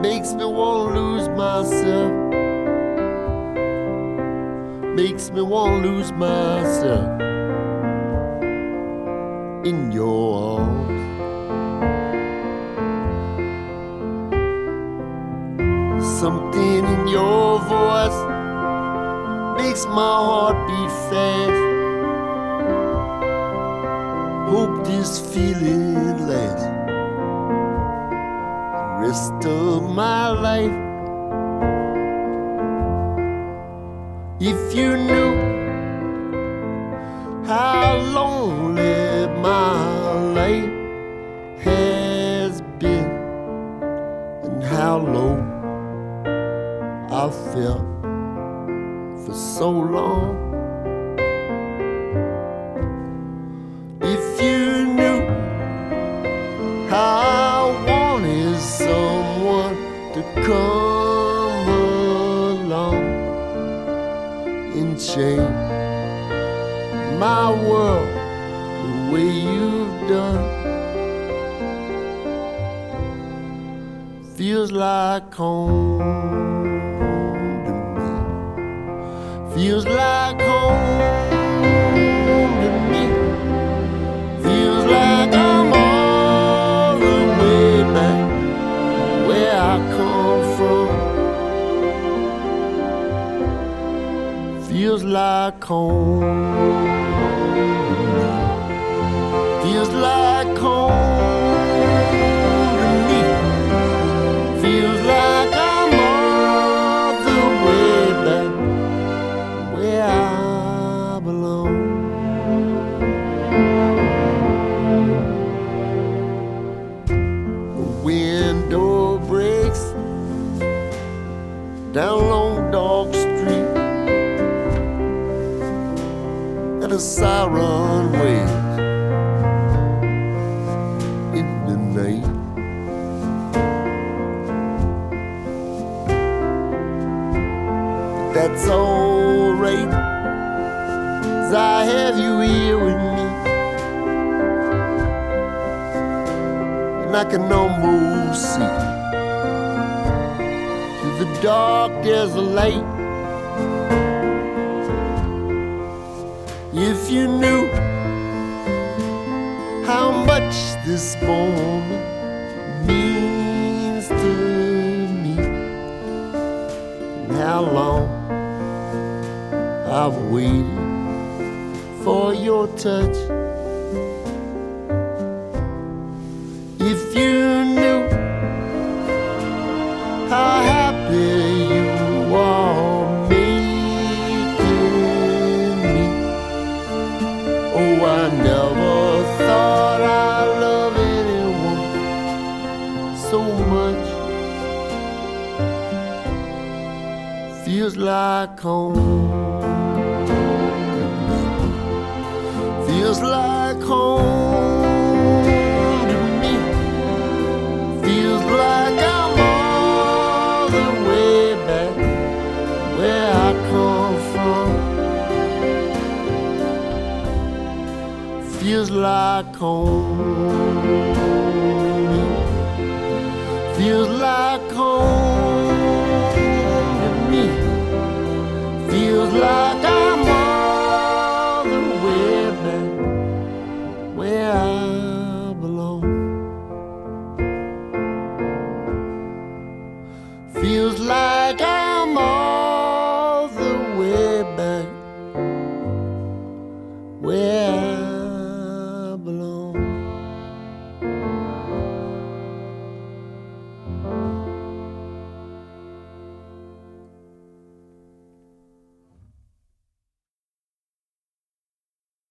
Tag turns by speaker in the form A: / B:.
A: makes me wanna lose myself, makes me wanna lose myself in your arms. Something in your voice makes my heart beat fast. Hope this feeling lasts the rest of my life. If you knew how lonely my life has been and how low I felt for so long. If you knew how I wanted someone to come along and change my world the way you've done, feels like home. Feels like home to me. Feels like I'm all the way back where I come from. Feels like home to me. Feels like home to me. Feels like I'm all the way back where I belong. The window breaks down long dark street, and a siren wails in the night. That's alright, 'cause I have you here with me, and I can almost see through the dark there's a light. If you knew how much this moment means to me, and how long I've waited for your touch. If you knew how happy you are making me. Oh, I never thought I'd love anyone so much. Feels like home. Feels like home to me. Feels like I'm all the way back where I come from. Feels like home.